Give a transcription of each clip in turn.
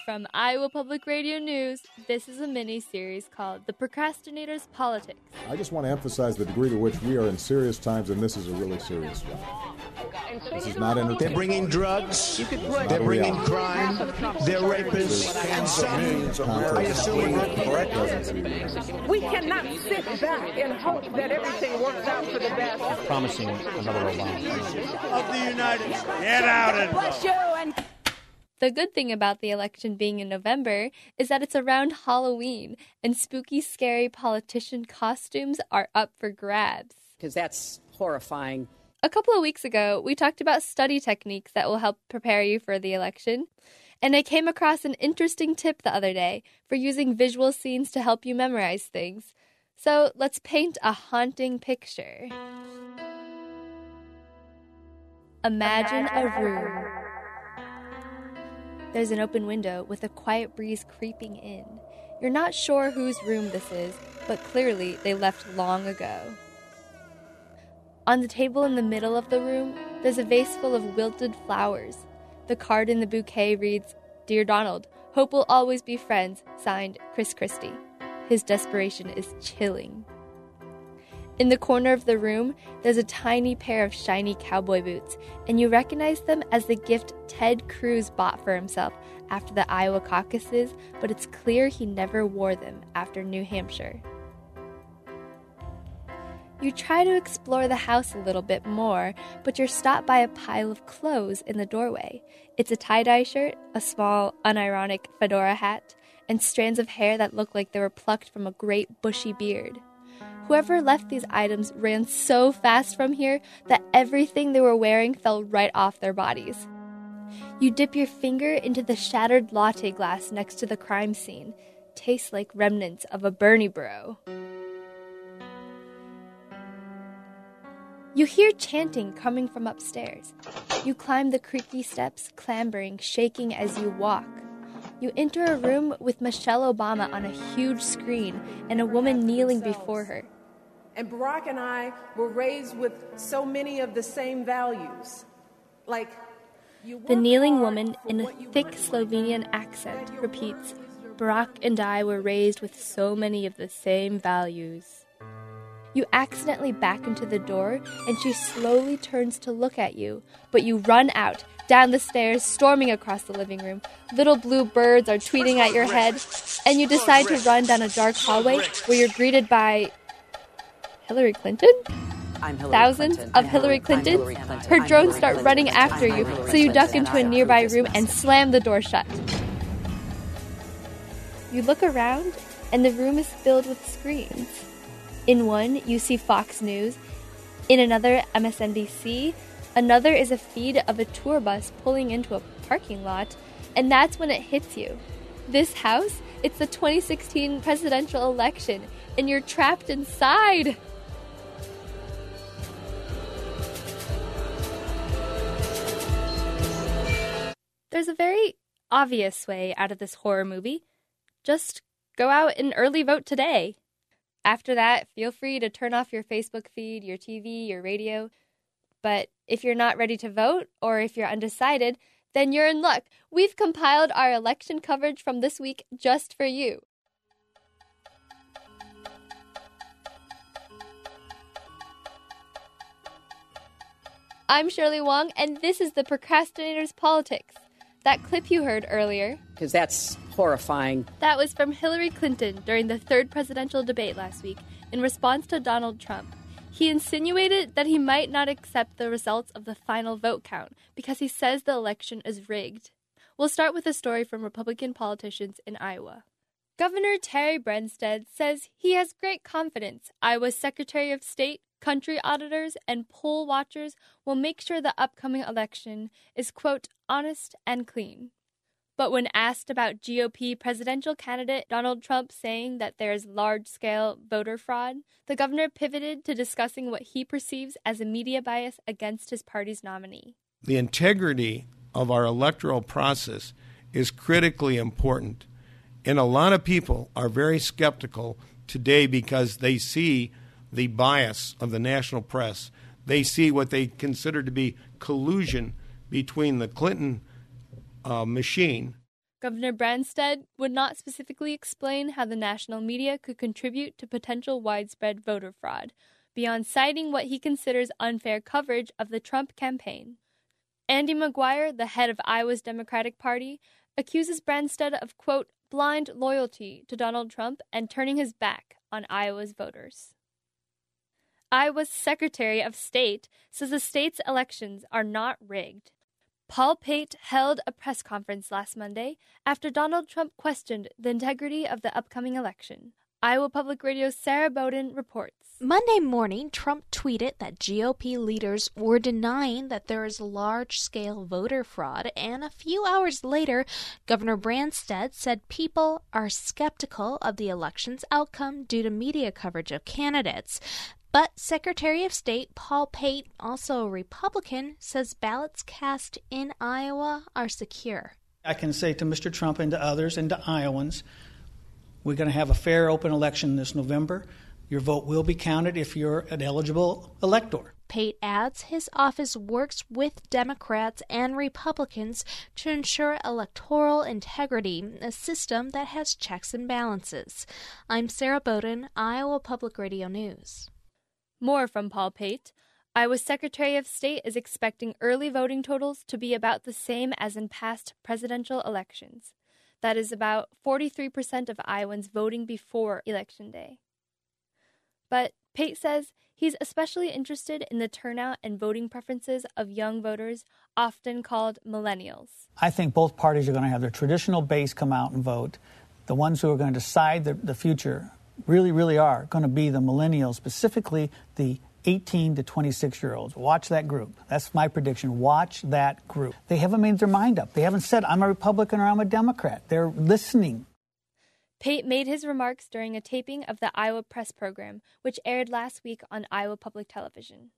From Iowa Public Radio News, this is a mini-series called The Procrastinator's Politics. I just want to emphasize the degree to which we are in serious times, and this is a really serious one. This is not entertainment. They're bringing drugs. They're bringing crime. They're rapists. And some, I assume, we cannot sit back and hope that everything works out for the best. Promising another Obama. Of the United States. Get out and Bless you and... The good thing about the election being in November is that it's around Halloween, and spooky, scary politician costumes are up for grabs. Because that's horrifying. A couple of weeks ago, we talked about study techniques that will help prepare you for the election. And I came across an interesting tip the other day for using visual scenes to help you memorize things. So let's paint a haunting picture. Imagine a room. There's an open window with a quiet breeze creeping in. You're not sure whose room this is, but clearly they left long ago. On the table in the middle of the room, there's a vase full of wilted flowers. The card in the bouquet reads, "Dear Donald, hope we'll always be friends," signed Chris Christie. His desperation is chilling. In the corner of the room, there's a tiny pair of shiny cowboy boots, and you recognize them as the gift Ted Cruz bought for himself after the Iowa caucuses, but it's clear he never wore them after New Hampshire. You try to explore the house a little bit more, but you're stopped by a pile of clothes in the doorway. It's a tie-dye shirt, a small, unironic fedora hat, and strands of hair that look like they were plucked from a great bushy beard. Whoever left these items ran so fast from here that everything they were wearing fell right off their bodies. You dip your finger into the shattered latte glass next to the crime scene. Tastes like remnants of a Bernie bro. You hear chanting coming from upstairs. You climb the creaky steps, clambering, shaking as you walk. You enter a room with Michelle Obama on a huge screen and a woman kneeling before her. And Barack and I were raised with so many of the same values. Like, the kneeling woman, in a thick Slovenian accent, repeats, "Barack and I were raised with so many of the same values." You accidentally back into the door, and she slowly turns to look at you, but you run out, down the stairs, storming across the living room. Little blue birds are tweeting at your head, and you decide to run down a dark hallway where you're greeted by Hillary Clinton? I'm Hillary Thousands Clinton. of Hillary Clintons? Her drones start running after you, so you duck into a nearby room and slam the door shut. You look around, and the room is filled with screens. In one, you see Fox News. In another, MSNBC. Another is a feed of a tour bus pulling into a parking lot. And that's when it hits you. This house, it's the 2016 presidential election, and you're trapped inside. There's a very obvious way out of this horror movie. Just go out and early vote today. After that, feel free to turn off your Facebook feed, your TV, your radio. But if you're not ready to vote, or if you're undecided, then you're in luck. We've compiled our election coverage from this week just for you. I'm Shirley Wong, and this is The Procrastinator's Politics. That clip you heard earlier, because that's horrifying. That was from Hillary Clinton during the third presidential debate last week in response to Donald Trump. He insinuated that he might not accept the results of the final vote count because he says the election is rigged. We'll start with a story from Republican politicians in Iowa. Governor Terry Branstad says he has great confidence Iowa's Secretary of State, country auditors, and poll watchers will make sure the upcoming election is, quote, honest and clean. But when asked about GOP presidential candidate Donald Trump saying that there is large-scale voter fraud, the governor pivoted to discussing what he perceives as a media bias against his party's nominee. The integrity of our electoral process is critically important, and a lot of people are very skeptical today because they see the bias of the national press. They see what they consider to be collusion between the Clinton machine. Governor Branstad would not specifically explain how the national media could contribute to potential widespread voter fraud, beyond citing what he considers unfair coverage of the Trump campaign. Andy McGuire, the head of Iowa's Democratic Party, accuses Branstad of, quote, blind loyalty to Donald Trump and turning his back on Iowa's voters. Iowa's Secretary of State says the state's elections are not rigged. Paul Pate held a press conference last Monday after Donald Trump questioned the integrity of the upcoming election. Iowa Public Radio's Sarah Bowden reports. Monday morning, Trump tweeted that GOP leaders were denying that there is large-scale voter fraud, and a few hours later, Governor Branstad said people are skeptical of the election's outcome due to media coverage of candidates. But Secretary of State Paul Pate, also a Republican, says ballots cast in Iowa are secure. I can say to Mr. Trump and to others and to Iowans, we're going to have a fair, open election this November. Your vote will be counted if you're an eligible elector. Pate adds his office works with Democrats and Republicans to ensure electoral integrity, a system that has checks and balances. I'm Sarah Bowden, Iowa Public Radio News. More from Paul Pate. Iowa's Secretary of State is expecting early voting totals to be about the same as in past presidential elections. That is about 43% of Iowans voting before Election Day. But Pate says he's especially interested in the turnout and voting preferences of young voters, often called millennials. I think both parties are going to have their traditional base come out and vote. The ones who are going to decide the future really are going to be the millennials, specifically the 18 to 26-year-olds. Watch that group. That's my prediction. Watch that group. They haven't made their mind up. They haven't said, I'm a Republican or I'm a Democrat. They're listening. Pate made his remarks during a taping of the Iowa Press program, which aired last week on Iowa Public Television.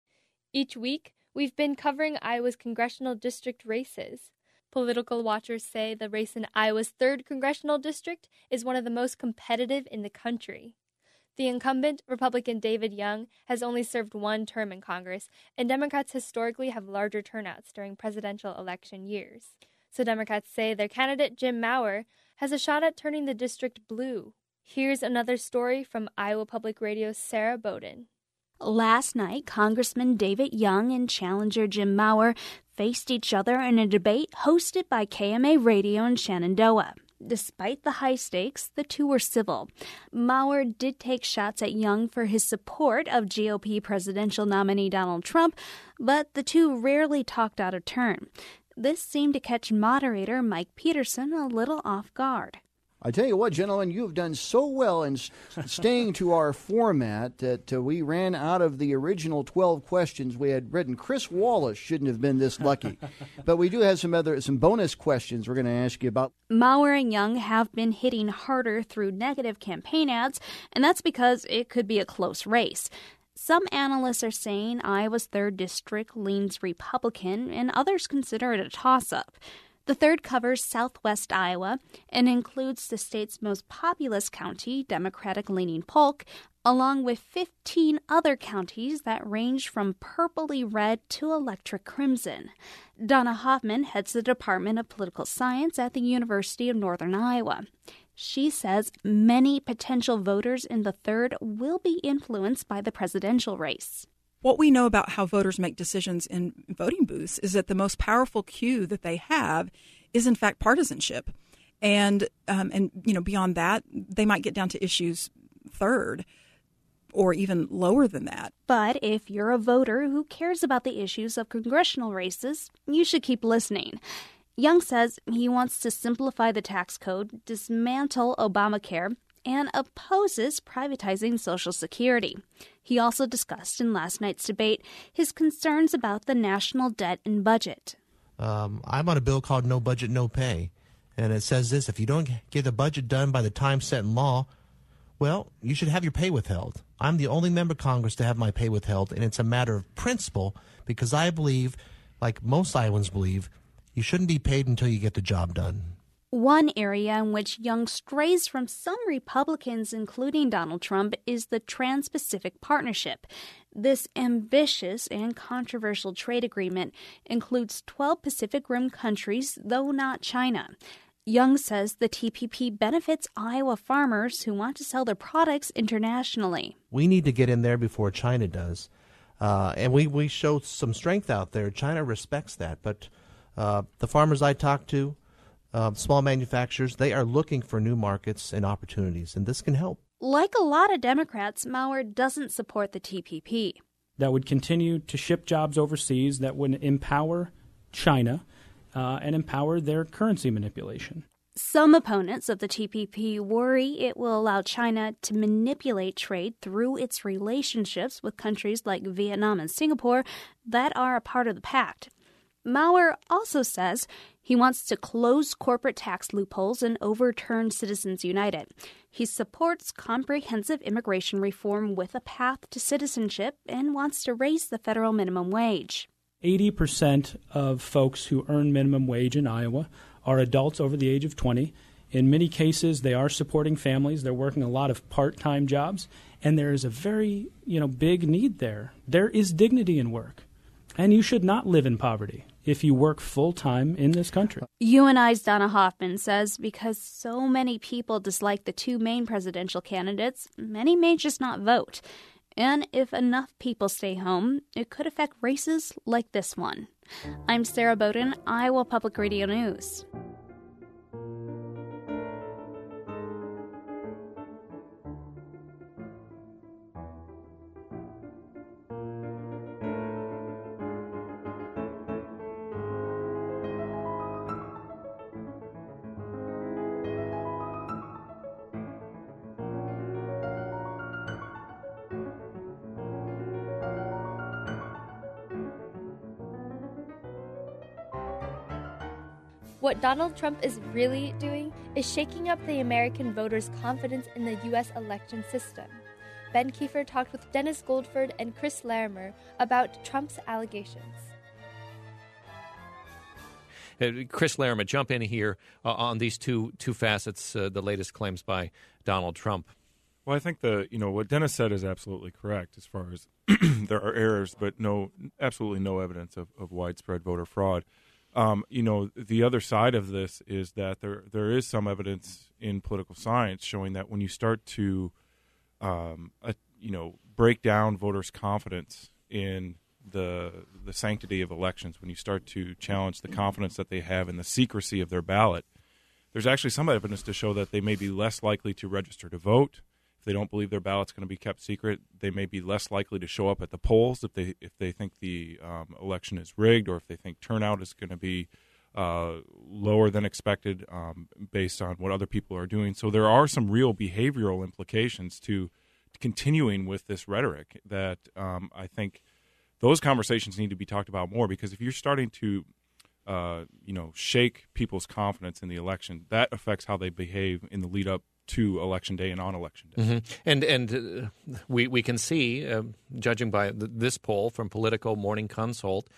Each week, we've been covering Iowa's congressional district races. Political watchers say the race in Iowa's 3rd congressional district is one of the most competitive in the country. The incumbent, Republican David Young, has only served one term in Congress, and Democrats historically have larger turnouts during presidential election years. So Democrats say their candidate, Jim Maurer, has a shot at turning the district blue. Here's another story from Iowa Public Radio's Sarah Bowden. Last night, Congressman David Young and challenger Jim Maurer faced each other in a debate hosted by KMA Radio in Shenandoah. Despite the high stakes, the two were civil. Maurer did take shots at Young for his support of GOP presidential nominee Donald Trump, but the two rarely talked out of turn. This seemed to catch moderator Mike Peterson a little off guard. I tell you what, gentlemen, you have done so well in staying to our format that we ran out of the original 12 questions we had written. Chris Wallace shouldn't have been this lucky. But we do have some bonus questions we're going to ask you about. Maurer and Young have been hitting harder through negative campaign ads, and that's because it could be a close race. Some analysts are saying Iowa's 3rd district leans Republican, and others consider it a toss-up. The 3rd covers southwest Iowa and includes the state's most populous county, Democratic-leaning Polk, along with 15 other counties that range from purpley red to electric crimson. Donna Hoffman heads the Department of Political Science at the University of Northern Iowa. She says many potential voters in the 3rd will be influenced by the presidential race. What we know about how voters make decisions in voting booths is that the most powerful cue that they have is, in fact, partisanship. And beyond that, they might get down to issues 3rd or even lower than that. But if you're a voter who cares about the issues of congressional races, you should keep listening. Young says he wants to simplify the tax code, dismantle Obamacare, and opposes privatizing Social Security. He also discussed in last night's debate his concerns about the national debt and budget. I'm on a bill called No Budget, No Pay, and it says this: if you don't get the budget done by the time set in law, well, you should have your pay withheld. I'm the only member of Congress to have my pay withheld, and it's a matter of principle because I believe, like most Iowans believe, you shouldn't be paid until you get the job done. One area in which Young strays from some Republicans, including Donald Trump, is the Trans-Pacific Partnership. This ambitious and controversial trade agreement includes 12 Pacific Rim countries, though not China. Young says the TPP benefits Iowa farmers who want to sell their products internationally. We need to get in there before China does. And we show some strength out there. China respects that. But the farmers I talk to, small manufacturers, they are looking for new markets and opportunities, and this can help. Like a lot of Democrats, Maurer doesn't support the TPP. That would continue to ship jobs overseas, that would empower China and empower their currency manipulation. Some opponents of the TPP worry it will allow China to manipulate trade through its relationships with countries like Vietnam and Singapore that are a part of the pact. Maurer also says he wants to close corporate tax loopholes and overturn Citizens United. He supports comprehensive immigration reform with a path to citizenship and wants to raise the federal minimum wage. 80% of folks who earn minimum wage in Iowa are adults over the age of 20. In many cases, they are supporting families. They're working a lot of part-time jobs, and there is a very, big need there. There is dignity in work, and you should not live in poverty if you work full-time in this country. UNI's Donna Hoffman says because so many people dislike the two main presidential candidates, many may just not vote. And if enough people stay home, it could affect races like this one. I'm Sarah Bowden, Iowa Public Radio News. What Donald Trump is really doing is shaking up the American voters' confidence in the U.S. election system. Ben Kiefer talked with Dennis Goldford and Chris Larimer about Trump's allegations. Chris Larimer, jump in here on these two facets, the latest claims by Donald Trump. Well, I think what Dennis said is absolutely correct as far as there are errors, but absolutely no evidence of widespread voter fraud. The other side of this is that there is some evidence in political science showing that when you start to, break down voters' confidence in the sanctity of elections, when you start to challenge the confidence that they have in the secrecy of their ballot, there's actually some evidence to show that they may be less likely to register to vote. If they don't believe their ballot's going to be kept secret, they may be less likely to show up at the polls if they think the election is rigged, or if they think turnout is going to be lower than expected based on what other people are doing. So there are some real behavioral implications to continuing with this rhetoric that I think those conversations need to be talked about more, because if you're starting to shake people's confidence in the election, that affects how they behave in the lead up to Election Day and on Election Day. Mm-hmm. And we can see, judging by this poll from Politico Morning Consult,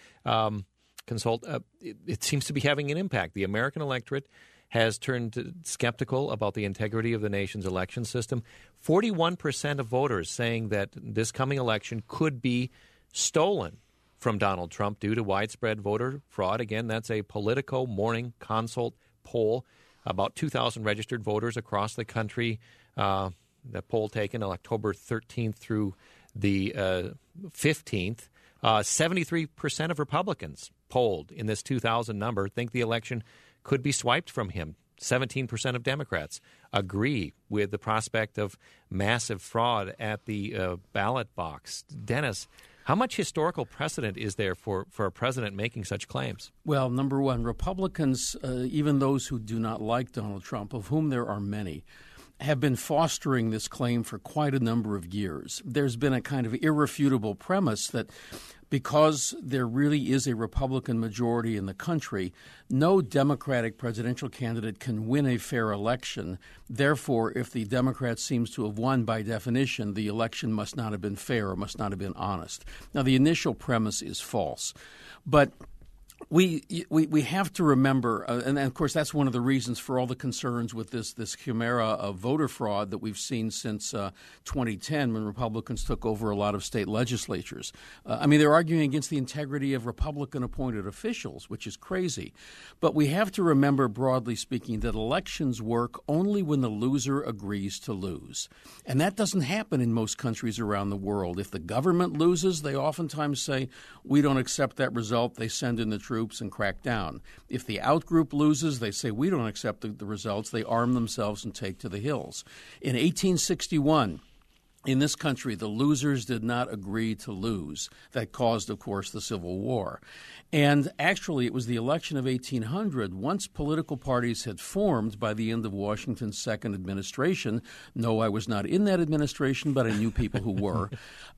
it seems to be having an impact. The American electorate has turned skeptical about the integrity of the nation's election system. 41% of voters saying that this coming election could be stolen from Donald Trump due to widespread voter fraud. Again, that's a Politico Morning Consult poll. About 2,000 registered voters across the country. The poll taken on October 13th through the 15th. 73% of Republicans polled in this 2,000 number think the election could be swiped from him. 17% of Democrats agree with the prospect of massive fraud at the ballot box. Dennis, how much historical precedent is there for a president making such claims? Well, number one, Republicans, even those who do not like Donald Trump, of whom there are many, have been fostering this claim for quite a number of years. There's been a kind of irrefutable premise that because there really is a Republican majority in the country, no Democratic presidential candidate can win a fair election. Therefore, if the Democrat seems to have won, by definition, the election must not have been fair or must not have been honest. Now, the initial premise is false. But We have to remember, and of course that's one of the reasons for all the concerns with this chimera of voter fraud that we've seen since 2010 when Republicans took over a lot of state legislatures. They're arguing against the integrity of Republican-appointed officials, which is crazy. But we have to remember, broadly speaking, that elections work only when the loser agrees to lose. And that doesn't happen in most countries around the world. If the government loses, they oftentimes say, we don't accept that result. They send in the troops and crack down. If the outgroup loses, they say, we don't accept the results. They arm themselves and take to the hills. In 1861, in this country, the losers did not agree to lose. That caused, of course, the Civil War. And actually, it was the election of 1800, once political parties had formed by the end of Washington's second administration. No, I was not in that administration, but I knew people who were.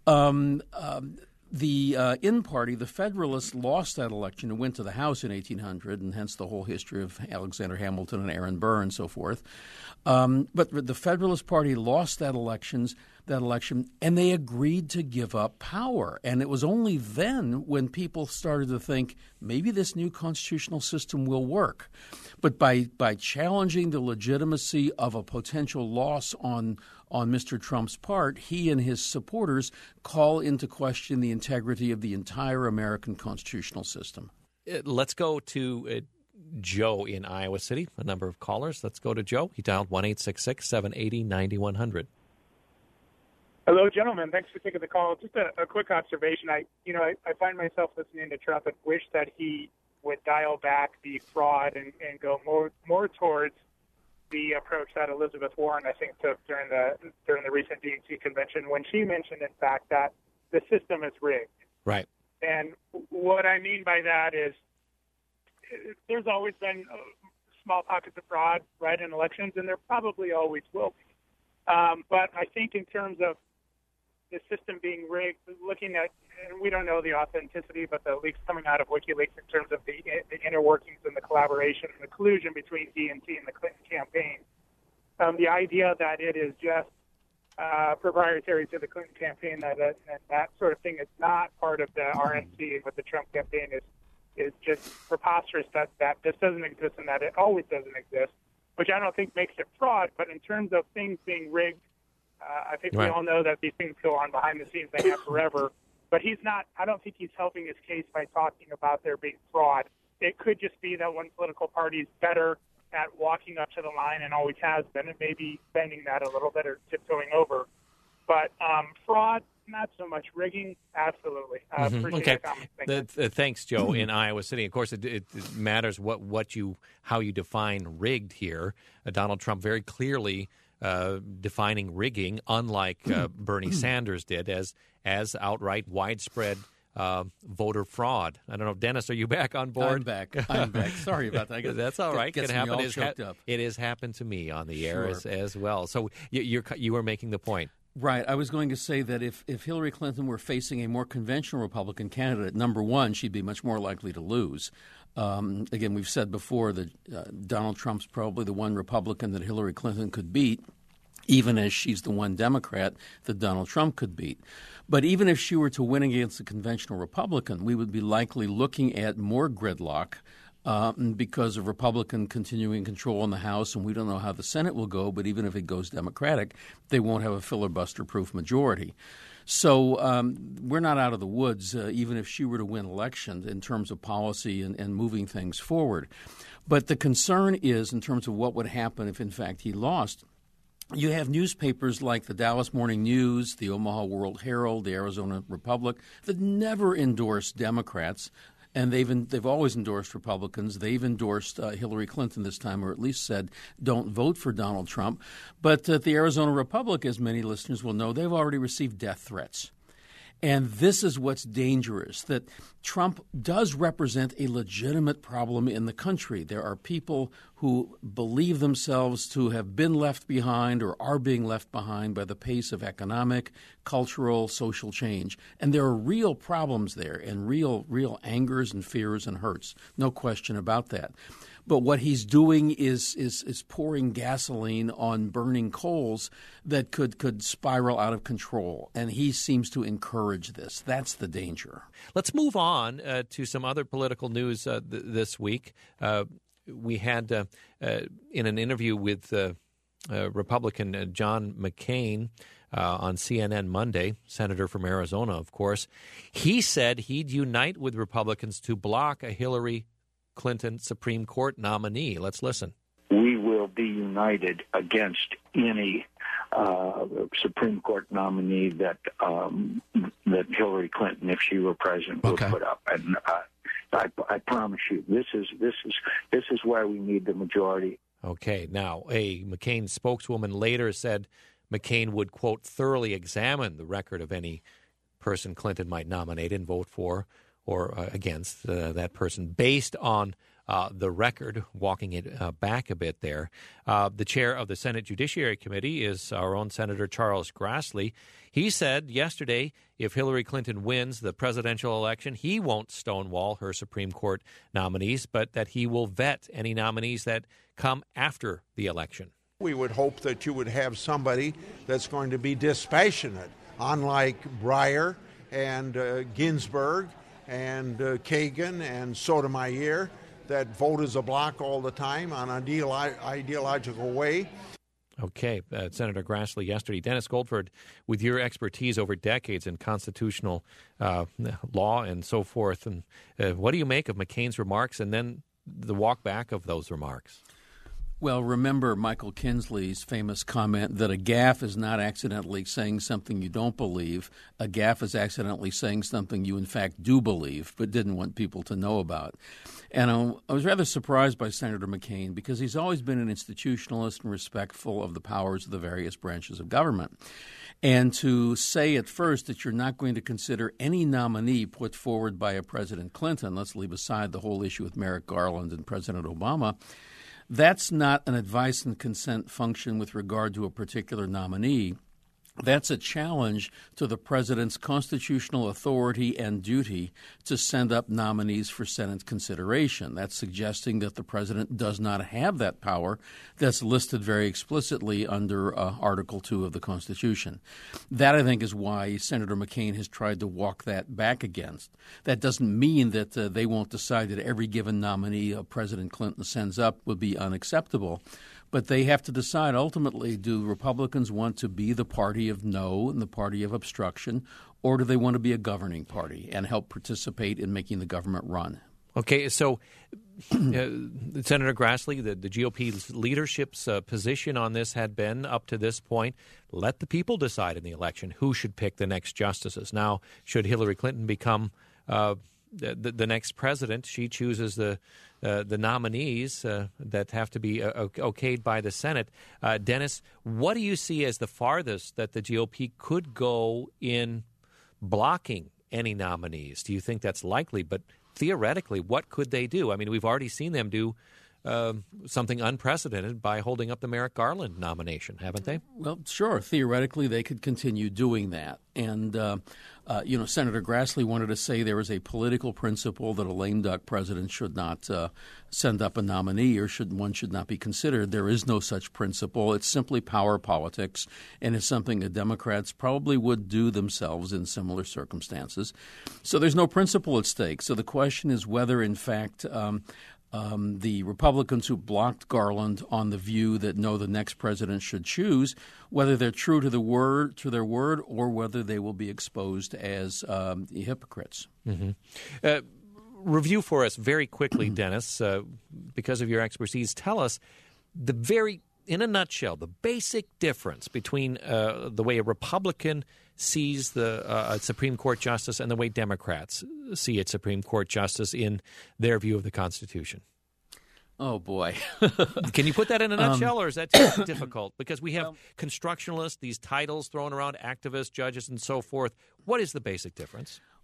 The In party, the Federalists, lost that election and went to the House in 1800, and hence the whole history of Alexander Hamilton and Aaron Burr and so forth. But the Federalist Party lost that election, and they agreed to give up power. And it was only then when people started to think maybe this new constitutional system will work. But by challenging the legitimacy of a potential loss on Mr. Trump's part, he and his supporters call into question the integrity of the entire American constitutional system. Let's go to Joe in Iowa City, a number of callers. Let's go to Joe. He dialed 1-866-780-9100. Hello, gentlemen. Thanks for taking the call. Just a quick observation. I find myself listening to Trump and wish that he would dial back the fraud and go more towards the approach that Elizabeth Warren, I think, took during the recent DNC convention when she mentioned, in fact, that the system is rigged. Right. And what I mean by that is there's always been small pockets of fraud, right, in elections, and there probably always will be. But I think in terms of the system being rigged, looking at, and we don't know the authenticity, but the leaks coming out of WikiLeaks in terms of the inner workings and the collaboration and the collusion between DNC and the Clinton campaign, the idea that it is just proprietary to the Clinton campaign, that sort of thing is not part of the RNC with the Trump campaign is just preposterous that this doesn't exist and that it always doesn't exist, which I don't think makes it fraud. But in terms of things being rigged, I think we all know that these things go on behind the scenes. They have forever. But I don't think he's helping his case by talking about there being fraud. It could just be that one political party is better at walking up to the line and always has been, and maybe bending that a little bit or tiptoeing over. But fraud, not so much. Rigging, absolutely. Appreciate okay. Thanks, Joe, in Iowa City. Of course, it matters how you define rigged here. Donald Trump very clearly defining rigging, unlike Bernie Sanders did, as outright widespread voter fraud. I don't know, Dennis, are you back on board? I'm back. Sorry about that. That's all right. It has happened to me on the air as well. So you were making the point. Right. I was going to say that if Hillary Clinton were facing a more conventional Republican candidate, number one, she'd be much more likely to lose. Again, we've said before that Donald Trump's probably the one Republican that Hillary Clinton could beat, even as she's the one Democrat that Donald Trump could beat. But even if she were to win against a conventional Republican, we would be likely looking at more gridlock because of Republican continuing control in the House, and we don't know how the Senate will go, but even if it goes Democratic, they won't have a filibuster-proof majority. So we're not out of the woods, even if she were to win election in terms of policy and moving things forward. But the concern is, in terms of what would happen if, in fact, he lost, you have newspapers like the Dallas Morning News, the Omaha World Herald, the Arizona Republic that never endorse Democrats. And they've always endorsed Republicans. They've endorsed Hillary Clinton this time, or at least said don't vote for Donald Trump. But the Arizona Republic, as many listeners will know, they've already received death threats. And this is what's dangerous, that Trump does represent a legitimate problem in the country. There are people who believe themselves to have been left behind or are being left behind by the pace of economic, cultural, social change. And there are real problems there and real angers and fears and hurts. No question about that. But what he's doing is pouring gasoline on burning coals that could spiral out of control. And he seems to encourage this. That's the danger. Let's move on to some other political news this week. We had, in an interview with Republican John McCain on CNN Monday, senator from Arizona, of course, he said he'd unite with Republicans to block a Hillary Clinton Supreme Court nominee. Let's listen. We will be united against any Supreme Court nominee that Hillary Clinton, if she were president, would put up. And I promise you, this is why we need the majority. Okay. Now, a McCain spokeswoman later said McCain would, quote, thoroughly examine the record of any person Clinton might nominate and vote for or against that person based on the record, walking it back a bit there. The chair of the Senate Judiciary Committee is our own Senator Charles Grassley. He said yesterday if Hillary Clinton wins the presidential election, he won't stonewall her Supreme Court nominees, but that he will vet any nominees that come after the election. We would hope that you would have somebody that's going to be dispassionate, unlike Breyer and Ginsburg and Kagan and Sotomayor, that vote as a bloc all the time on an ideological way. Okay, Senator Grassley yesterday. Dennis Goldford, with your expertise over decades in constitutional law and so forth, and what do you make of McCain's remarks and then the walk back of those remarks? Well, remember Michael Kinsley's famous comment that a gaffe is not accidentally saying something you don't believe. A gaffe is accidentally saying something you, in fact, do believe, but didn't want people to know about. And I was rather surprised by Senator McCain because he's always been an institutionalist and respectful of the powers of the various branches of government. And to say at first that you're not going to consider any nominee put forward by a President Clinton, let's leave aside the whole issue with Merrick Garland and President Obama, that's not an advice and consent function with regard to a particular nominee. That's a challenge to the president's constitutional authority and duty to send up nominees for Senate consideration. That's suggesting that the president does not have that power that's listed very explicitly under Article 2 of the Constitution. That, I think, is why Senator McCain has tried to walk that back against. That doesn't mean that they won't decide that every given nominee President Clinton sends up would be unacceptable. But they have to decide ultimately, do Republicans want to be the party of no and the party of obstruction, or do they want to be a governing party and help participate in making the government run? Okay, so Senator Grassley, the GOP leadership's position on this had been up to this point, let the people decide in the election who should pick the next justices. Now, should Hillary Clinton become the next president, she chooses the nominees that have to be okayed by the Senate. Dennis, what do you see as the farthest that the GOP could go in blocking any nominees? Do you think that's likely? But theoretically, what could they do? I mean, we've already seen them do something unprecedented by holding up the Merrick Garland nomination, haven't they? Well, sure. Theoretically, they could continue doing that. And, Senator Grassley wanted to say there is a political principle that a lame duck president should not send up a nominee or should not be considered. There is no such principle. It's simply power politics, and it's something the Democrats probably would do themselves in similar circumstances. So there's no principle at stake. So the question is whether, in fact, the Republicans who blocked Garland on the view that no, the next president should choose, whether they're true to their word, or whether they will be exposed as hypocrites. Mm-hmm. Review for us very quickly, Dennis, because of your expertise. Tell us in a nutshell, the basic difference between the way a Republican sees the Supreme Court justice and the way Democrats see its Supreme Court justice in their view of the Constitution. Oh, boy. Can you put that in a nutshell, or is that too difficult? Because we have constructionalists, these titles thrown around, activists, judges, and so forth. What is the basic difference?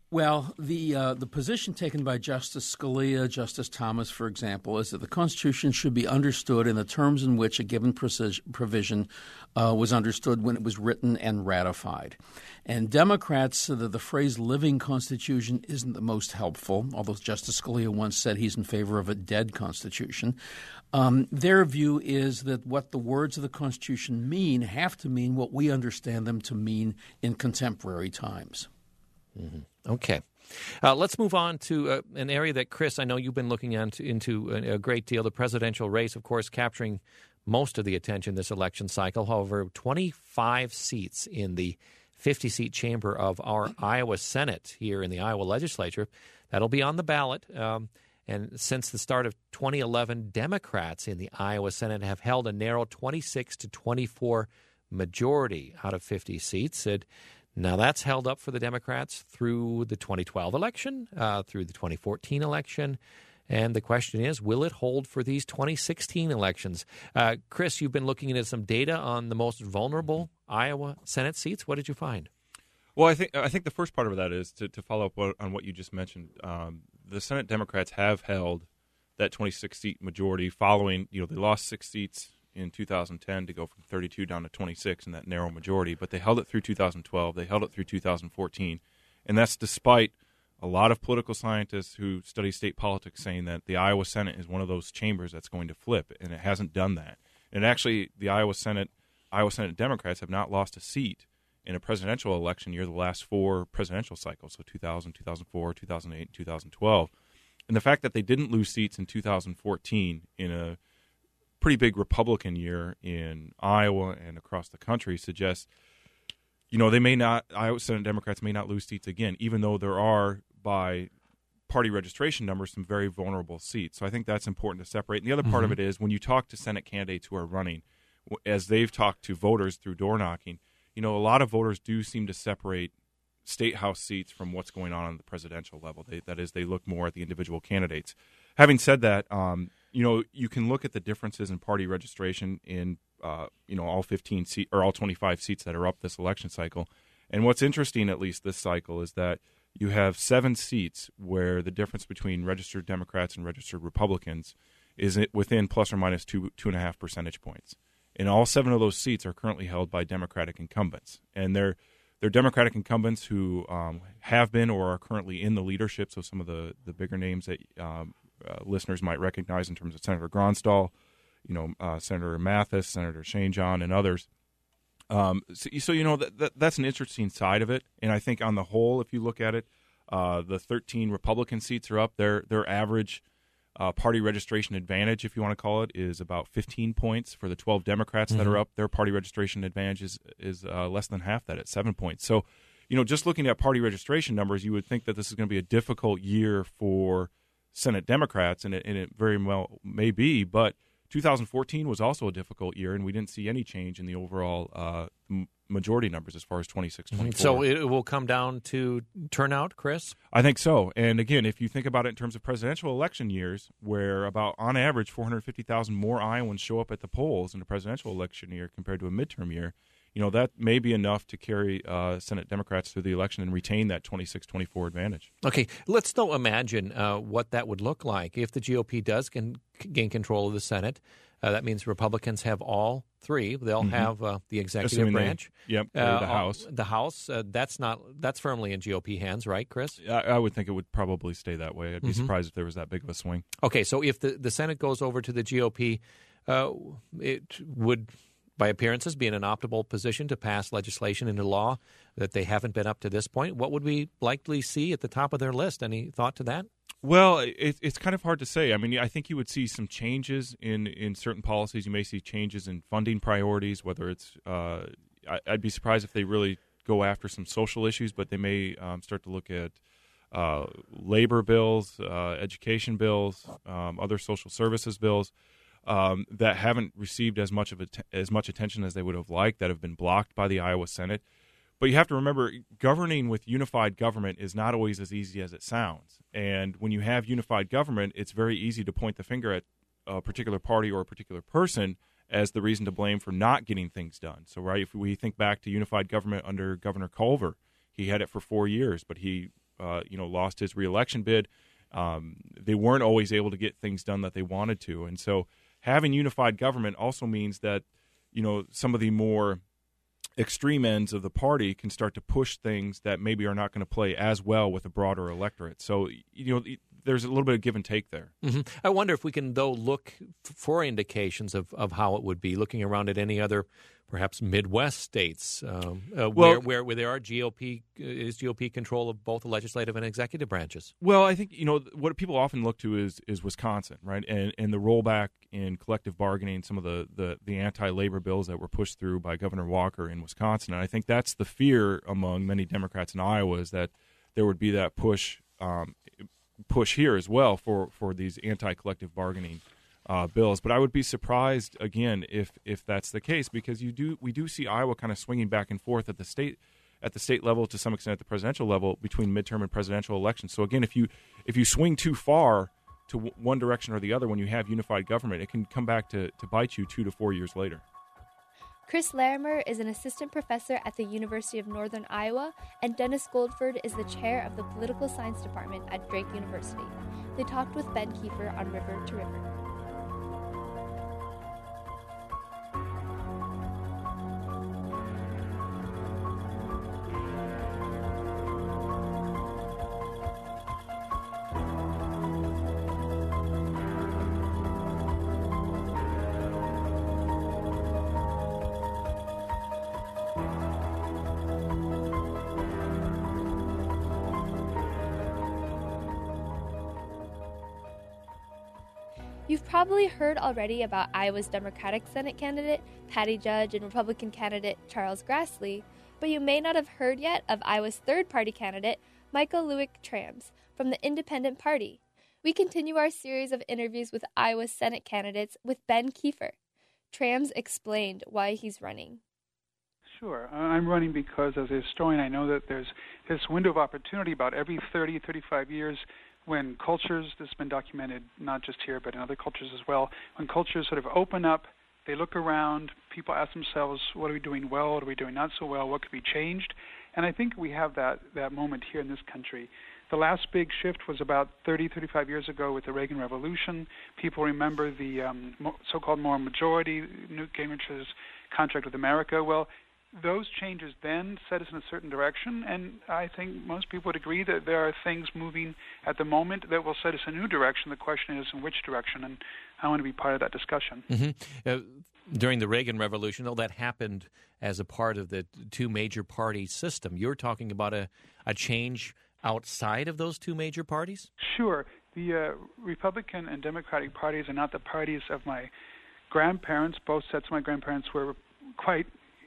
Well, the position taken by Justice Scalia, Justice Thomas, for example, is that the Constitution should be understood in the terms in which a given provision was understood when it was written and ratified. And Democrats say that the phrase living Constitution isn't the most helpful, although Justice Scalia once said he's in favor of a dead Constitution. Their view is that what the words of the Constitution mean have to mean what we understand them to mean in contemporary times. Mm-hmm. Okay. Let's move on to an area that, Chris, I know you've been looking into a great deal, the presidential race, of course, capturing most of the attention this election cycle. However, 25 seats in the 50-seat chamber of our Iowa Senate here in the Iowa legislature, that'll be on the ballot. And since the start of 2011, Democrats in the Iowa Senate have held a narrow 26 to 24 majority out of 50 seats. Now, that's held up for the Democrats through the 2012 election, through the 2014 election. And the question is, will it hold for these 2016 elections? Chris, you've been looking into some data on the most vulnerable Iowa Senate seats. What did you find? Well, I think the first part of that is to follow up on what you just mentioned. The Senate Democrats have held that 26-seat majority following, they lost 6 seats in 2010 to go from 32 down to 26 in that narrow majority, but they held it through 2012, they held it through 2014, and that's despite a lot of political scientists who study state politics saying that the Iowa Senate is one of those chambers that's going to flip, and it hasn't done that. And actually, the Iowa Senate Democrats have not lost a seat in a presidential election year the last 4 presidential cycles, so 2000, 2004, 2008, and 2012. And the fact that they didn't lose seats in 2014 in a pretty big Republican year in Iowa and across the country suggests, Iowa Senate Democrats may not lose seats again, even though there are, by party registration numbers, some very vulnerable seats. So I think that's important to separate. And the other part of it is when you talk to Senate candidates who are running, as they've talked to voters through door knocking, a lot of voters do seem to separate state house seats from what's going on the presidential level. That is, they look more at the individual candidates. Having said that, you can look at the differences in party registration in all 15 seat or all 25 seats that are up this election cycle. And what's interesting, at least this cycle, is that you have 7 seats where the difference between registered Democrats and registered Republicans is within plus or minus 2.5 percentage points. And all 7 of those seats are currently held by Democratic incumbents, and they're Democratic incumbents who have been or are currently in the leadership. So some of the bigger names that listeners might recognize in terms of Senator Gronsdahl, Senator Mathis, Senator Shane John, and others. That's an interesting side of it. And I think on the whole, if you look at it, the 13 Republican seats are up. Their average party registration advantage, if you want to call it, is about 15 points. For the 12 Democrats that are up, their party registration advantage is less than half that at 7 points. So, just looking at party registration numbers, you would think that this is going to be a difficult year for Senate Democrats, and it very well may be, but 2014 was also a difficult year, and we didn't see any change in the overall majority numbers as far as 26-24. So it will come down to turnout, Chris? I think so. And again, if you think about it in terms of presidential election years, where about on average 450,000 more Iowans show up at the polls in a presidential election year compared to a midterm year, that may be enough to carry Senate Democrats through the election and retain that 26-24 advantage. Okay, let's though imagine what that would look like if the GOP does gain control of the Senate. That means Republicans have all 3. They'll have the executive branch. The House. The House. That's firmly in GOP hands, right, Chris? I would think it would probably stay that way. I'd be surprised if there was that big of a swing. Okay, so if the Senate goes over to the GOP, it would, by appearances, be in an optimal position to pass legislation into law that they haven't been up to this point. What would we likely see at the top of their list? Any thought to that? Well, it's kind of hard to say. I mean, I think you would see some changes in certain policies. You may see changes in funding priorities, whether it's I'd be surprised if they really go after some social issues, but they may start to look at labor bills, education bills, other social services bills. That haven't received as much attention as they would have liked, that have been blocked by the Iowa Senate. But you have to remember, governing with unified government is not always as easy as it sounds. And when you have unified government, it's very easy to point the finger at a particular party or a particular person as the reason to blame for not getting things done. So, right, if we think back to unified government under Governor Culver, he had it for 4 years, but he lost his reelection bid. They weren't always able to get things done that they wanted to. And so having unified government also means that, some of the more extreme ends of the party can start to push things that maybe are not going to play as well with a broader electorate. So, there's a little bit of give and take there. Mm-hmm. I wonder if we can, though, look for indications of how it would be, looking around at any other, perhaps Midwest states where there are GOP control of both the legislative and executive branches. Well, I think what people often look to is Wisconsin, right, and the rollback in collective bargaining, some of the anti-labor bills that were pushed through by Governor Walker in Wisconsin, and I think that's the fear among many Democrats in Iowa, is that there would be that push here as well for these anti-collective bargaining bills. But I would be surprised again if that's the case, because we do see Iowa kind of swinging back and forth at the state level, to some extent at the presidential level, between midterm and presidential elections. So again, if you swing too far to one direction or the other when you have unified government, it can come back to bite you 2 to 4 years later. Chris Larimer is an assistant professor at the University of Northern Iowa, and Dennis Goldford is the chair of the political science department at Drake University. They talked with Ben Kiefer on River to River. You've probably heard already about Iowa's Democratic Senate candidate, Patty Judge, and Republican candidate Charles Grassley, but you may not have heard yet of Iowa's third-party candidate, Michael Lueck-Trams, from the Independent Party. We continue our series of interviews with Iowa's Senate candidates with Ben Kiefer. Trams explained why he's running. Sure. I'm running because, as a historian, I know that there's this window of opportunity about every 30, 35 years when cultures, this has been documented not just here but in other cultures as well, when cultures sort of open up, they look around, people ask themselves, what are we doing well, what are we doing not so well, what could be changed? And I think we have that moment here in this country. The last big shift was about 30, 35 years ago with the Reagan Revolution. People remember the so-called moral majority, Newt Gingrich's contract with America. Well, those changes then set us in a certain direction, and I think most people would agree that there are things moving at the moment that will set us in a new direction. The question is in which direction, and I want to be part of that discussion. Mm-hmm. During the Reagan Revolution, though, that happened as a part of the two major party system. You're talking about a change outside of those two major parties? Sure. The Republican and Democratic parties are not the parties of my grandparents. Both sets of my grandparents were quite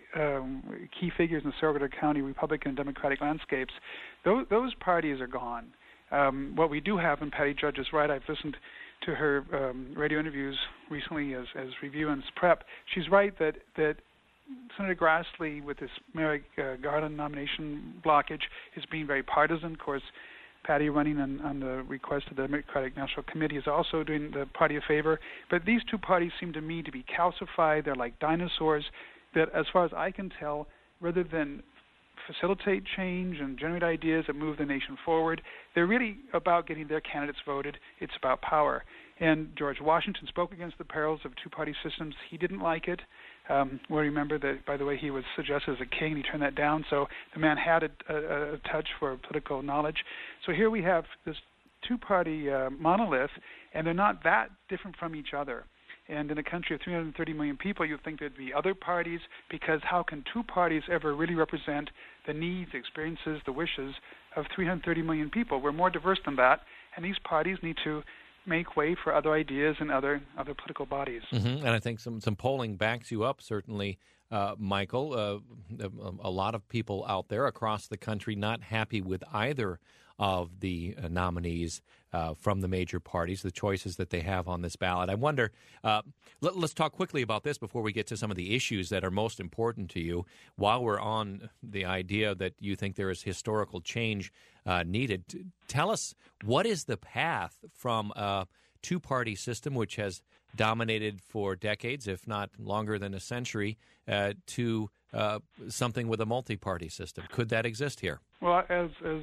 key figures in the Sarasota County Republican and Democratic landscapes. Those parties are gone. What we do have, and Patty Judge is right, I've listened to her radio interviews recently as review and as prep. She's right that Senator Grassley, with this Merrick Garland nomination blockage, is being very partisan. Of course, Patty running on the request of the Democratic National Committee is also doing the party a favor. But these two parties seem to me to be calcified. They're like dinosaurs that, as far as I can tell, rather than facilitate change and generate ideas that move the nation forward, they're really about getting their candidates voted. It's about power. And George Washington spoke against the perils of two-party systems. He didn't like it. We remember that, by the way, he was suggested as a king, and he turned that down. So the man had a touch for political knowledge. So here we have this two-party monolith, and they're not that different from each other. And in a country of 330 million people, you'd think there'd be other parties, because how can two parties ever really represent the needs, the experiences, the wishes of 330 million people? We're more diverse than that, and these parties need to make way for other ideas and other political bodies. Mm-hmm. And I think some polling backs you up, certainly, Michael. A lot of people out there across the country not happy with either of the nominees from the major parties, the choices that they have on this ballot. I wonder, let's talk quickly about this before we get to some of the issues that are most important to you. While we're on the idea that you think there is historical change needed, tell us, what is the path from a two-party system, which has dominated for decades, if not longer than a century, to something with a multi-party system? Could that exist here? Well, as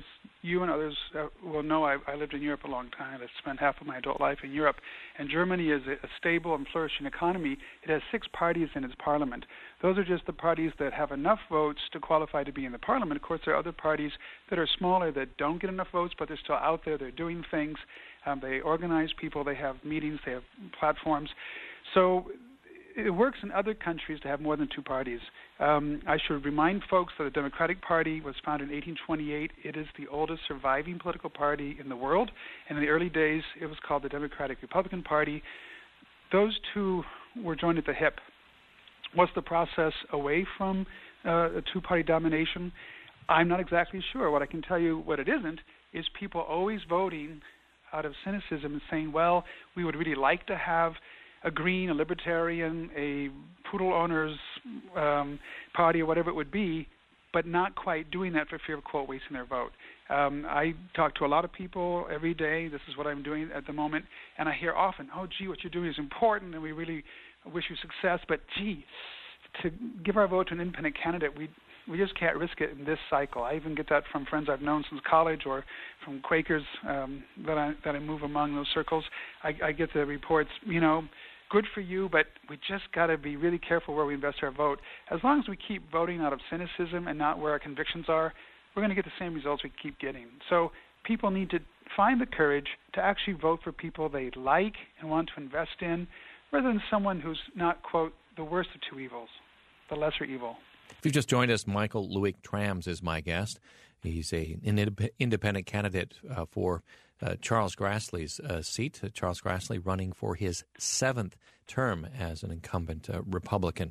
you and others will know I lived in Europe a long time. I spent half of my adult life in Europe. And Germany is a stable and flourishing economy. It has 6 parties in its parliament. Those are just the parties that have enough votes to qualify to be in the parliament. Of course, there are other parties that are smaller that don't get enough votes, but they're still out there. They're doing things. They organize people. They have meetings. They have platforms. So it works in other countries to have more than 2 parties. I should remind folks that the Democratic Party was founded in 1828. It is the oldest surviving political party in the world. And in the early days, it was called the Democratic Republican Party. Those 2 were joined at the hip. What's the process away from a 2-party domination? I'm not exactly sure. What I can tell you what it isn't is people always voting out of cynicism and saying, well, we would really like to have a green, a libertarian, a poodle owners party or whatever it would be, but not quite doing that for fear of, quote, wasting their vote. I talk to a lot of people every day. This is what I'm doing at the moment. And I hear often, oh, gee, what you're doing is important, and we really wish you success. But, gee, to give our vote to an independent candidate, we just can't risk it in this cycle. I even get that from friends I've known since college or from Quakers that I move among those circles. I get the reports, good for you, but we just got to be really careful where we invest our vote. As long as we keep voting out of cynicism and not where our convictions are, we're going to get the same results we keep getting. So people need to find the courage to actually vote for people they like and want to invest in, rather than someone who's not, quote, the worst of 2 evils, the lesser evil. If you've just joined us, Michael Luik-Trams is my guest. He's an independent candidate for Charles Grassley's seat. Charles Grassley running for his 7th term as an incumbent Republican.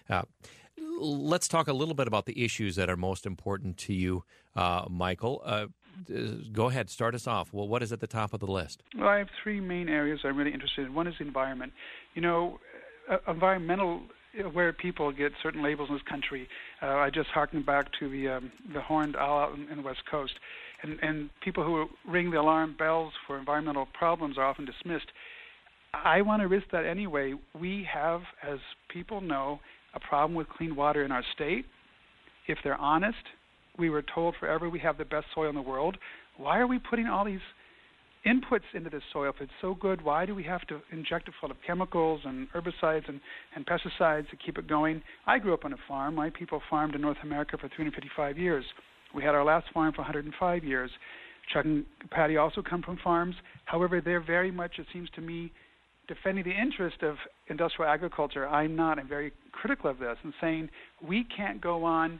Let's talk a little bit about the issues that are most important to you, Michael. Go ahead, start us off. Well, what is at the top of the list? Well, I have 3 main areas I'm really interested in. One is the environment. Environmental aware people get certain labels in this country. I just harkened back to the horned owl out in the West Coast. And people who ring the alarm bells for environmental problems are often dismissed. I want to risk that anyway. We have, as people know, a problem with clean water in our state. If they're honest, we were told forever we have the best soil in the world. Why are we putting all these inputs into this soil? If it's so good, why do we have to inject it full of chemicals and herbicides and pesticides to keep it going? I grew up on a farm. My people farmed in North America for 355 years. We had our last farm for 105 years. Chuck and Patty also come from farms. However, they're very much, it seems to me, defending the interest of industrial agriculture. I'm not. I'm very critical of this and saying we can't go on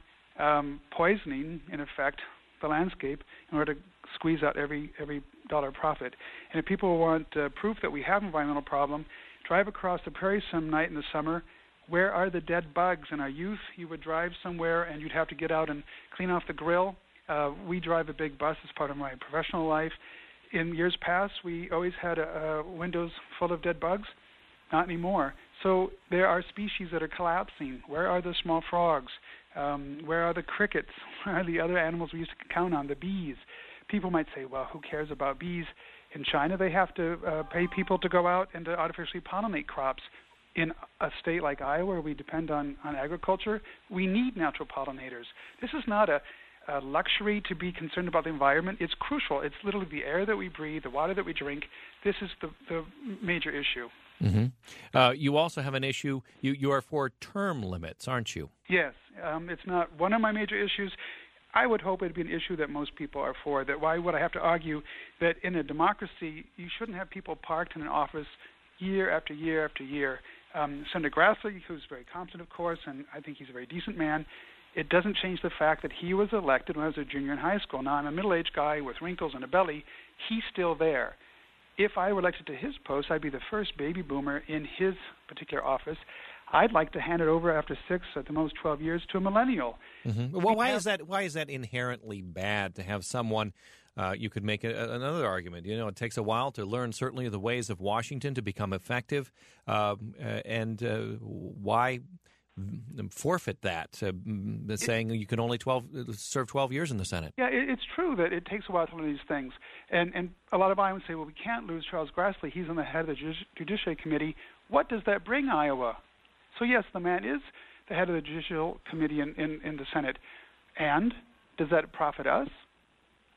poisoning, in effect, the landscape in order to squeeze out every dollar profit. And if people want proof that we have an environmental problem, drive across the prairie some night in the summer. Where are the dead bugs? In our youth, you would drive somewhere and you'd have to get out and clean off the grill. We drive a big bus as part of my professional life. In years past, we always had windows full of dead bugs. Not anymore. So there are species that are collapsing. Where are the small frogs? Where are the crickets? Where are the other animals we used to count on, the bees? People might say, well, who cares about bees? In China, they have to pay people to go out and to artificially pollinate crops. In a state like Iowa, where we depend on agriculture, we need natural pollinators. This is not a luxury to be concerned about the environment. It's crucial. It's literally the air that we breathe, the water that we drink. This is the major issue. Mm-hmm. You also have an issue. You are for term limits, aren't you? Yes. It's not one of my major issues. I would hope it would be an issue that most people are for. That why would I have to argue that in a democracy you shouldn't have people parked in an office year after year after year? Senator Grassley, who's very competent, of course, and I think he's a very decent man, it doesn't change the fact that he was elected when I was a junior in high school. Now, I'm a middle-aged guy with wrinkles and a belly. He's still there. If I were elected to his post, I'd be the first baby boomer in his particular office. I'd like to hand it over after 6, at the most 12 years, to a millennial. Mm-hmm. Well, why is that inherently bad to have someone? You could make another argument. It takes a while to learn certainly the ways of Washington to become effective, and why forfeit that, saying you can only serve 12 years in the Senate? Yeah, it's true that it takes a while to learn these things. And a lot of Iowans say, well, we can't lose Charles Grassley. He's on the head of the Judiciary Committee. What does that bring Iowa? So, yes, the man is the head of the Judicial Committee in the Senate. And does that profit us?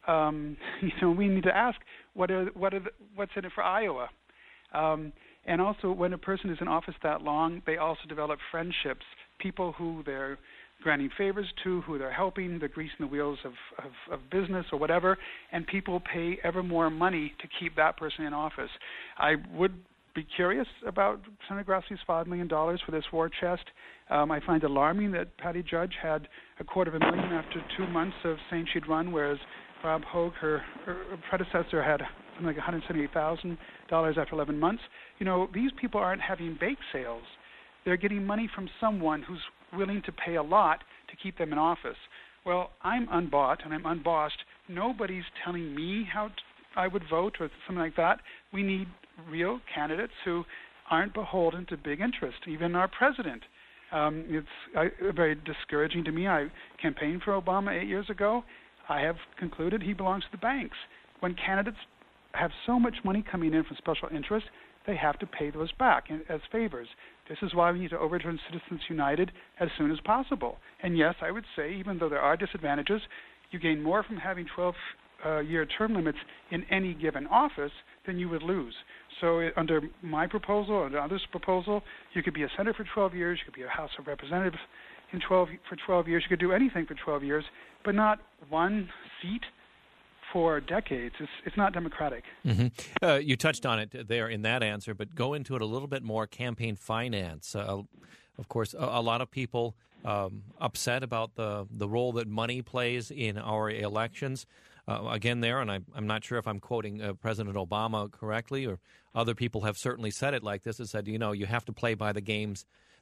we need to ask what's in it for Iowa. And also, when a person is in office that long, they also develop friendships, people who they're granting favors to, who they're helping, they're greasing the wheels of business or whatever, and people pay ever more money to keep that person in office. I would be curious about Senator Grassley's $5 million for this war chest. I find it alarming that Patty Judge had $250,000 after 2 months of saying she'd run, whereas Rob Hogue, her predecessor, had something like $178,000 after 11 months. These people aren't having bake sales. They're getting money from someone who's willing to pay a lot to keep them in office. Well, I'm unbought and I'm unbossed. Nobody's telling me how I would vote or something like that. We need real candidates who aren't beholden to big interest, even our president. It's very discouraging to me. I campaigned for Obama 8 years ago. I have concluded he belongs to the banks. When candidates have so much money coming in from special interest, they have to pay those back as favors. This is why we need to overturn Citizens United as soon as possible. And yes, I would say, even though there are disadvantages, you gain more from having 12-year term limits in any given office than you would lose. So under my proposal, under others' proposal, you could be a senator for 12 years, you could be a House of Representatives for 12 years, you could do anything for 12 years, but not one seat for decades. It's not democratic. Mm-hmm. You touched on it there in that answer, but go into it a little bit more. Campaign finance. Of course, a lot of people upset about the role that money plays in our elections. Again, there, and I'm not sure if I'm quoting President Obama correctly, or other people have certainly said it like this. Have said, you have to play by the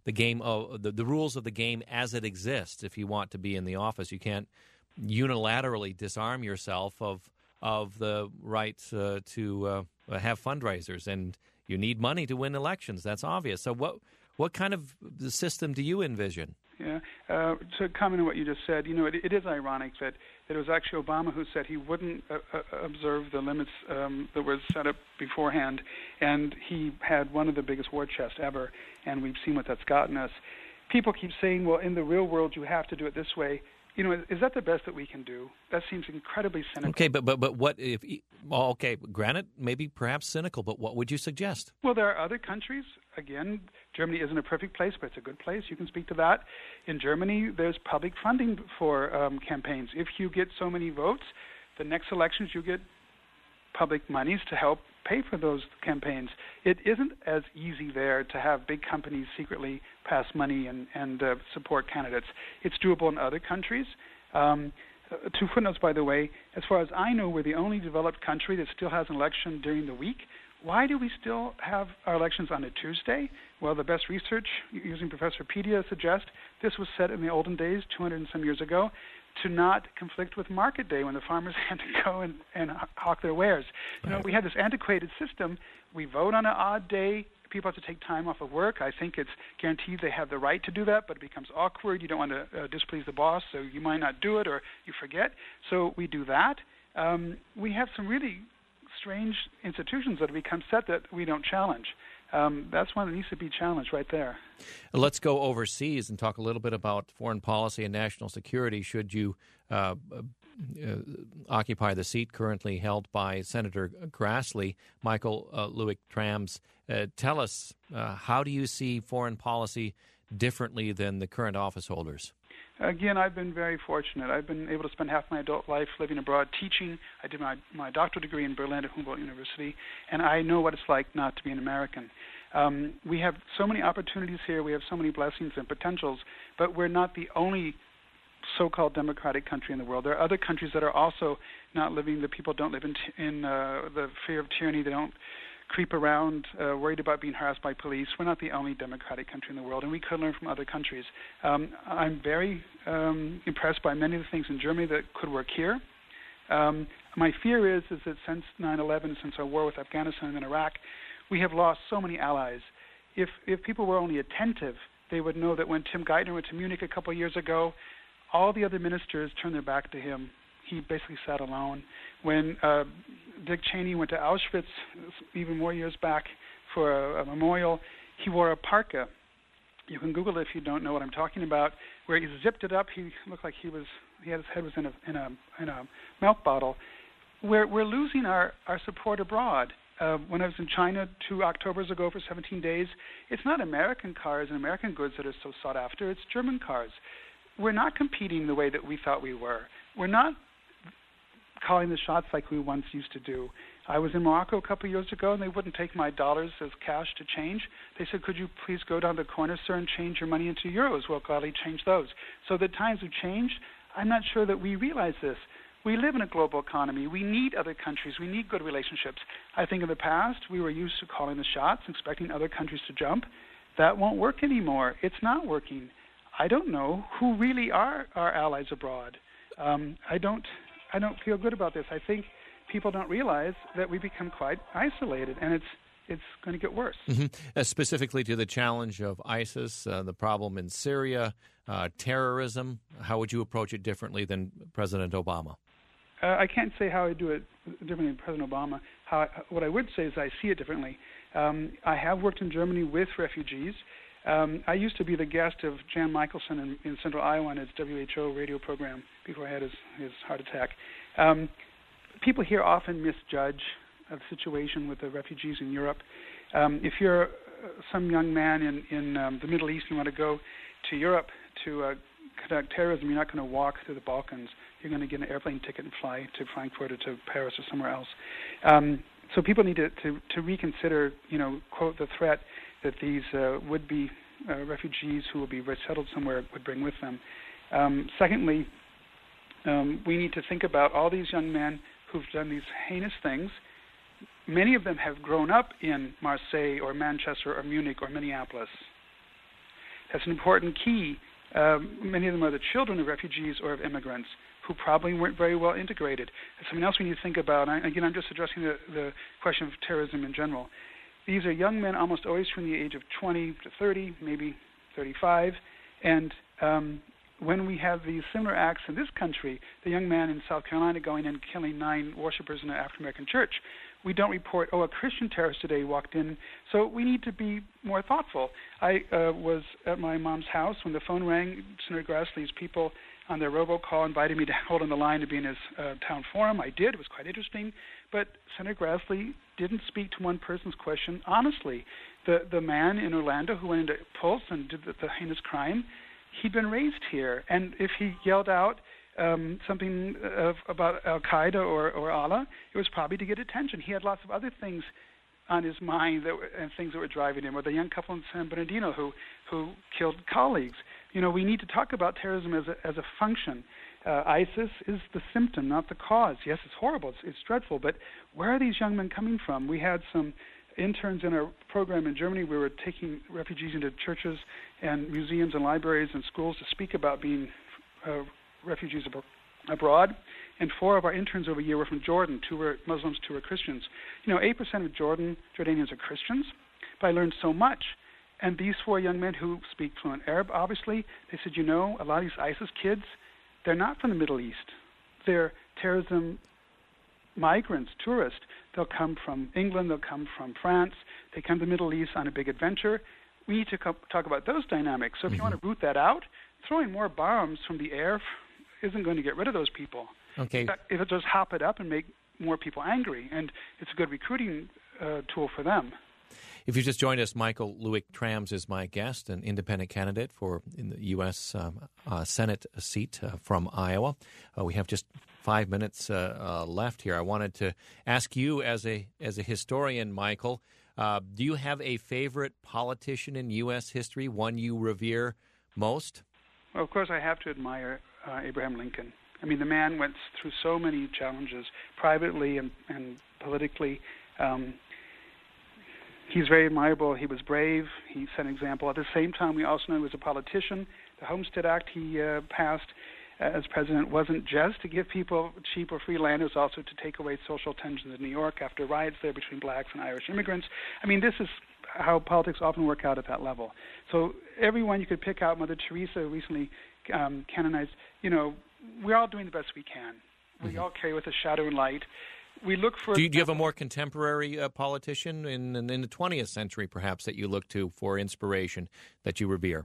rules of the game as it exists if you want to be in the office. You can't unilaterally disarm yourself of the right to have fundraisers, and you need money to win elections. That's obvious. So what kind of system do you envision? Yeah. To comment on what you just said, it is ironic that it was actually Obama who said he wouldn't observe the limits that were set up beforehand, and he had one of the biggest war chests ever, and we've seen what that's gotten us. People keep saying, well, in the real world, you have to do it this way. Is that the best that we can do? That seems incredibly cynical. Okay, but what if? Okay, granted, maybe perhaps cynical, but what would you suggest? Well, there are other countries. Again, Germany isn't a perfect place, but it's a good place. You can speak to that. In Germany, there's public funding for campaigns. If you get so many votes, the next elections you get public monies to help pay for those campaigns. It isn't as easy there to have big companies secretly pass money and support candidates. It's doable in other countries. 2 footnotes, by the way. As far as I know, we're the only developed country that still has an election during the week. Why do we still have our elections on a Tuesday? Well, the best research, using Professor Pedia, suggests this was set in the olden days, 200 and some years ago, to not conflict with market day when the farmers had to go and hawk their wares. We have this antiquated system. We vote on an odd day. People have to take time off of work. I think it's guaranteed they have the right to do that, but it becomes awkward. You don't want to displease the boss, so you might not do it or you forget. So we do that. We have some really strange institutions that have become set that we don't challenge. That's one that needs to be challenged right there. Let's go overseas and talk a little bit about foreign policy and national security. Should you occupy the seat currently held by Senator Grassley, Michael Lueck-Trams, tell us, how do you see foreign policy differently than the current office holders? Again, I've been very fortunate. I've been able to spend half my adult life living abroad teaching. I did my doctoral degree in Berlin at Humboldt University, and I know what it's like not to be an American. We have so many opportunities here. We have so many blessings and potentials, but we're not the only so-called democratic country in the world. There are other countries that are also not living. The people don't live in the fear of tyranny. They don't creep around worried about being harassed by police. We're not the only democratic country in the world, and we could learn from other countries. I'm very impressed by many of the things in Germany that could work here. My fear is that since 9/11, since our war with Afghanistan and Iraq, we have lost so many allies. If people were only attentive, they would know that when Tim Geithner went to Munich a couple of years ago, all the other ministers turned their back to him. He basically sat alone. When Dick Cheney went to Auschwitz even more years back for a memorial, he wore a parka. You can Google it if you don't know what I'm talking about, where he zipped it up. He looked like he had his head was in a milk bottle. we're losing our support abroad. When I was in China 2 Octobers ago for 17 days, it's not American cars and American goods that are so sought after, it's German cars. We're not competing the way that we thought we were. We're not calling the shots like we once used to do. I was in Morocco a couple of years ago, and they wouldn't take my dollars as cash to change. They said, could you please go down the corner, sir, and change your money into euros? We'll gladly change those. So the times have changed. I'm not sure that we realize this. We live in a global economy. We need other countries. We need good relationships. I think in the past, we were used to calling the shots, expecting other countries to jump. That won't work anymore. It's not working. I don't know who really are our allies abroad. I don't feel good about this. I think people don't realize that we become quite isolated, and it's going to get worse. Mm-hmm. Specifically to the challenge of ISIS, the problem in Syria, terrorism, how would you approach it differently than President Obama? I can't say how I do it differently than President Obama. What I would say is I see it differently. I have worked in Germany with refugees. I used to be the guest of Jan Michelson in Central Iowa on his WHO radio program before I had his heart attack. People here often misjudge the situation with the refugees in Europe. If you're some young man in the Middle East and you want to go to Europe to conduct terrorism, you're not going to walk through the Balkans. You're going to get an airplane ticket and fly to Frankfurt or to Paris or somewhere else. So people need to reconsider, quote, the threat that these would-be refugees who will be resettled somewhere would bring with them. Secondly, we need to think about all these young men who've done these heinous things. Many of them have grown up in Marseille or Manchester or Munich or Minneapolis. That's an important key. Many of them are the children of refugees or of immigrants who probably weren't very well integrated. That's something else we need to think about. And again, I'm just addressing the question of terrorism in general. These are young men almost always from the age of 20 to 30, maybe 35. And when we have these similar acts in this country, the young man in South Carolina going in and killing 9 worshipers in an African-American church, we don't report, a Christian terrorist today walked in. So we need to be more thoughtful. I was at my mom's house when the phone rang. Senator Grassley's people on their robocall invited me to hold on the line to be in his town forum. I did. It was quite interesting. But Senator Grassley didn't speak to one person's question honestly. The man in Orlando who went into Pulse and did the heinous crime, he'd been raised here. And if he yelled out something about Al-Qaeda or Allah, it was probably to get attention. He had lots of other things on his mind and things that were driving him, or the young couple in San Bernardino who killed colleagues. We need to talk about terrorism as a function. ISIS is the symptom, not the cause. Yes, it's horrible, it's dreadful, but where are these young men coming from? We had some interns in our program in Germany. We were taking refugees into churches and museums and libraries and schools to speak about being refugees abroad. And 4 of our interns over a year were from Jordan. 2 were Muslims, 2 were Christians. 8% of Jordanians are Christians, but I learned so much. And these 4 young men who speak fluent Arab, obviously, they said, a lot of these ISIS kids, they're not from the Middle East. They're terrorism migrants, tourists. They'll come from England, they'll come from France. They come to the Middle East on a big adventure. We need to talk about those dynamics. So if you want to root that out, throwing more bombs from the air isn't going to get rid of those people. Okay. In fact, if it just hop it up and make more people angry, and it's a good recruiting tool for them. If you just joined us, Michael Lueck-Trams is my guest, an independent candidate in the U.S. Senate seat from Iowa. We have just 5 minutes left here. I wanted to ask you, as a historian, Michael, do you have a favorite politician in U.S. history, one you revere most? Well, of course, I have to admire Abraham Lincoln. I mean, the man went through so many challenges, privately and politically. He's very admirable. He was brave. He set an example. At the same time, we also know he was a politician. The Homestead Act he passed as president wasn't just to give people cheap or free land. It was also to take away social tensions in New York after riots there between blacks and Irish immigrants. I mean, this is how politics often work out at that level. So everyone you could pick out, Mother Teresa recently canonized, we're all doing the best we can. We all carry with us shadow and light. We look for. Do you have a more contemporary politician in the 20th century, perhaps, that you look to for inspiration, that you revere?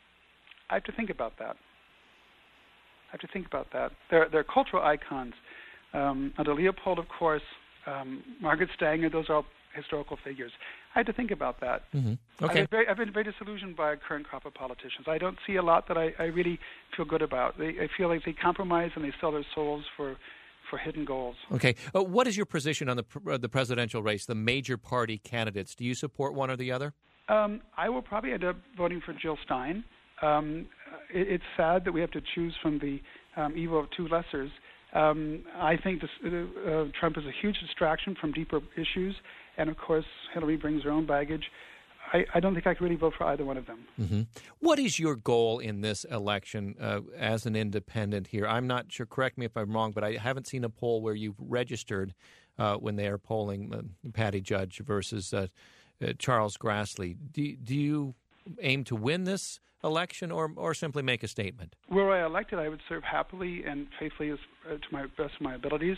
I have to think about that. They're cultural icons. Under Leopold, of course, Margaret Stanger, those are all historical figures. I had to think about that. Mm-hmm. Okay. I've been very disillusioned by our current crop of politicians. I don't see a lot that I really feel good about. I feel like they compromise and they sell their souls for hidden goals. Okay. What is your position on the presidential race, the major party candidates? Do you support one or the other? I will probably end up voting for Jill Stein. It's sad that we have to choose from the evil of two lessers. I think Trump is a huge distraction from deeper issues, and of course Hillary brings her own baggage. I don't think I could really vote for either one of them. Mm-hmm. What is your goal in this election as an independent here? I'm not sure, correct me if I'm wrong, but I haven't seen a poll where you've registered when they are polling Patty Judge versus Charles Grassley. Do you aim to win this election or simply make a statement? Were I elected, I would serve happily and faithfully to my best of my abilities.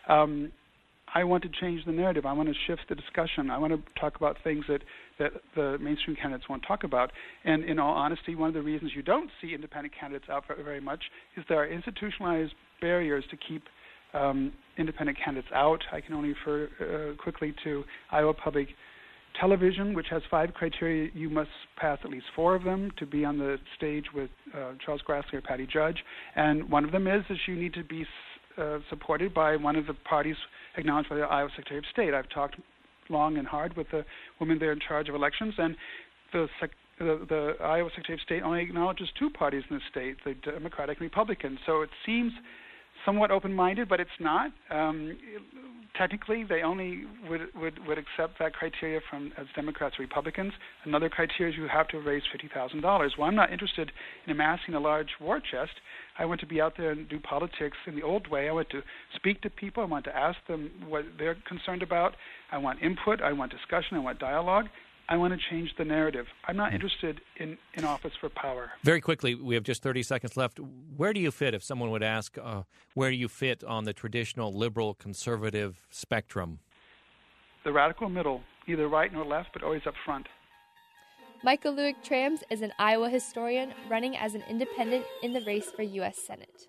I want to change the narrative. I want to shift the discussion. I want to talk about things that the mainstream candidates won't talk about. And in all honesty, one of the reasons you don't see independent candidates out very much is there are institutionalized barriers to keep independent candidates out. I can only refer quickly to Iowa Public Television, which has 5 criteria. You must pass at least 4 of them to be on the stage with Charles Grassley or Patty Judge. And one of them is that you need to be supported by one of the parties acknowledged by the Iowa Secretary of State. I've talked long and hard with the woman there in charge of elections, and the Iowa Secretary of State only acknowledges 2 parties in the state, the Democratic and Republican. So it seems somewhat open-minded, but it's not. Technically, they only would accept that criteria as Democrats or Republicans. Another criteria is you have to raise $50,000. Well, I'm not interested in amassing a large war chest. I want to be out there and do politics in the old way. I want to speak to people. I want to ask them what they're concerned about. I want input. I want discussion. I want dialogue. I want to change the narrative. I'm not interested in office for power. Very quickly, we have just 30 seconds left. Where do you fit, if someone would ask, where do you fit on the traditional liberal conservative spectrum? The radical middle, neither right nor left, but always up front. Michael Lueck-Trams is an Iowa historian running as an independent in the race for U.S. Senate.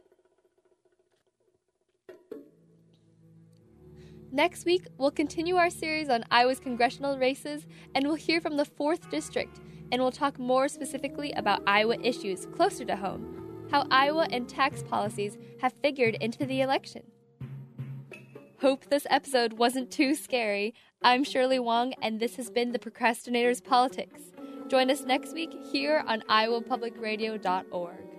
Next week, we'll continue our series on Iowa's congressional races, and we'll hear from the 4th District, and we'll talk more specifically about Iowa issues closer to home, how Iowa and tax policies have figured into the election. Hope this episode wasn't too scary. I'm Shirley Wong, and this has been The Procrastinator's Politics. Join us next week here on iowapublicradio.org.